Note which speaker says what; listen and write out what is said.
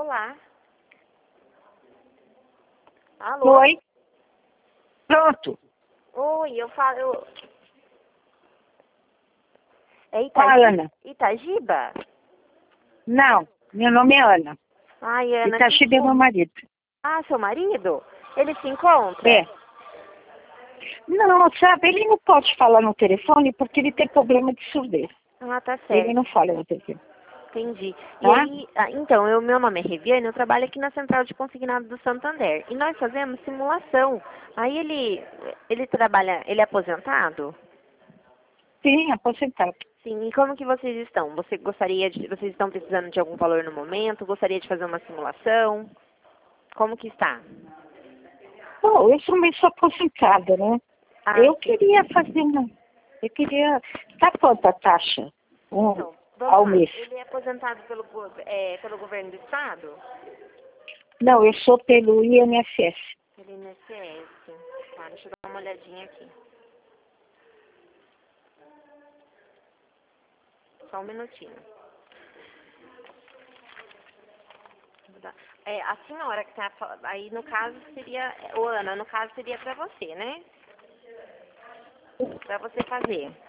Speaker 1: Olá. Alô?
Speaker 2: Oi. Pronto.
Speaker 1: Oi, eu falo... É
Speaker 2: Fala, Ana.
Speaker 1: Itagiba?
Speaker 2: Não, meu nome é Ana.
Speaker 1: Ai, Ana,
Speaker 2: Itachiba é meu marido.
Speaker 1: Ah, seu marido? Ele se encontra?
Speaker 2: É. Não, sabe, ele não pode falar no telefone porque ele tem problema de surdez.
Speaker 1: Ah, tá
Speaker 2: Ele
Speaker 1: certo.
Speaker 2: não fala no telefone.
Speaker 1: Entendi. E
Speaker 2: Tá?
Speaker 1: aí, então, meu nome é Reviane, eu trabalho aqui na Central de Consignado do Santander. E nós fazemos simulação. Aí ele trabalha, ele é aposentado?
Speaker 2: Sim, aposentado.
Speaker 1: Sim, e como que vocês estão? Vocês estão precisando de algum valor no momento? Gostaria de fazer uma simulação? Como que está?
Speaker 2: Bom, eu sou aposentada, né?
Speaker 1: Ah,
Speaker 2: Eu queria fazer uma... Eu queria... Tá quanto a taxa?
Speaker 1: então, vamos
Speaker 2: Ao
Speaker 1: lá.
Speaker 2: mês?
Speaker 1: Ele é aposentado pelo governo do estado?
Speaker 2: Não, eu sou pelo INSS.
Speaker 1: Pelo INSS. Tá, deixa eu dar uma olhadinha aqui. Só um minutinho. A senhora que tá falando, aí no caso seria, Ana, no caso seria pra você, né? Pra você fazer.